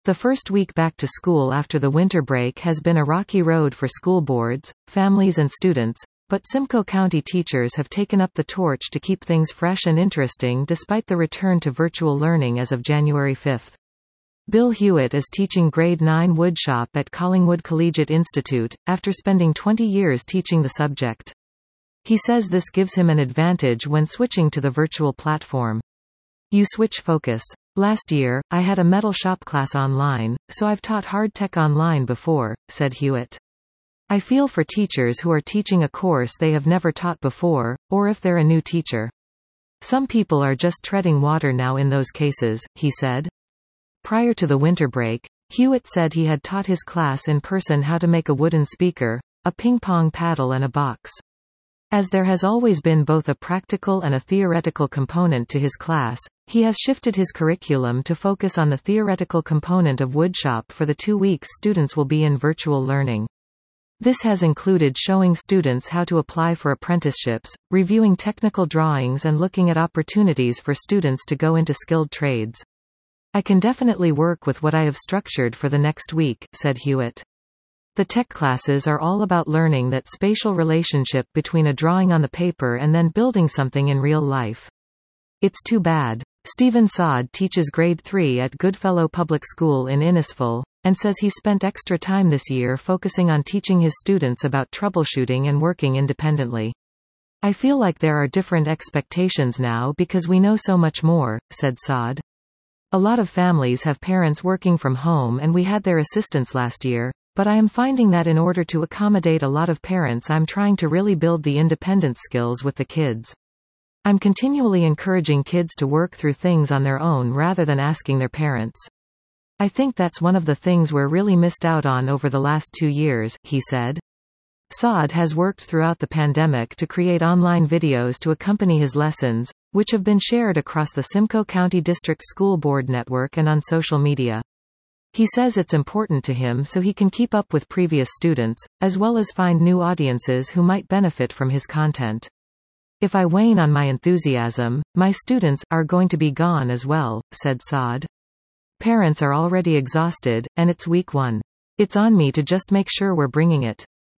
The first week back to school after the winter break has been a rocky road for school boards, families and students, but Simcoe County teachers have taken up the torch to keep things fresh and interesting despite the return to virtual learning as of January 5. Bill Hewitt is teaching grade 9 woodshop at Collingwood Collegiate Institute, after spending 20 years teaching the subject. He says this gives him an advantage when switching to the virtual platform. You switch focus. Last year, I had a metal shop class online, so I've taught hard tech online before, said Hewitt. I feel for teachers who are teaching a course they have never taught before, or if they're a new teacher. Some people are just treading water now in those cases, he said. Prior to the winter break, Hewitt said he had taught his class in person how to make a wooden speaker, a ping-pong paddle and a box. As there has always been both a practical and a theoretical component to his class, he has shifted his curriculum to focus on the theoretical component of woodshop for the 2 weeks students will be in virtual learning. This has included showing students how to apply for apprenticeships, reviewing technical drawings and looking at opportunities for students to go into skilled trades. I can definitely work with what I have structured for the next week, said Hewitt. The tech classes are all about learning that spatial relationship between a drawing on the paper and then building something in real life. It's too bad. Stephen Sod teaches grade 3 at Goodfellow Public School in Innisfil, and says he spent extra time this year focusing on teaching his students about troubleshooting and working independently. I feel like there are different expectations now because we know so much more, said Sod. A lot of families have parents working from home and we had their assistance last year, but I am finding that in order to accommodate a lot of parents I'm trying to really build the independence skills with the kids. I'm continually encouraging kids to work through things on their own rather than asking their parents. I think that's one of the things we're really missed out on over the last 2 years, he said. Sod has worked throughout the pandemic to create online videos to accompany his lessons, which have been shared across the Simcoe County District School Board network and on social media. He says it's important to him so he can keep up with previous students, as well as find new audiences who might benefit from his content. If I wane on my enthusiasm, my students are going to be gone as well, said Sod. Parents are already exhausted, and it's week 1. It's on me to just make sure we're bringing it.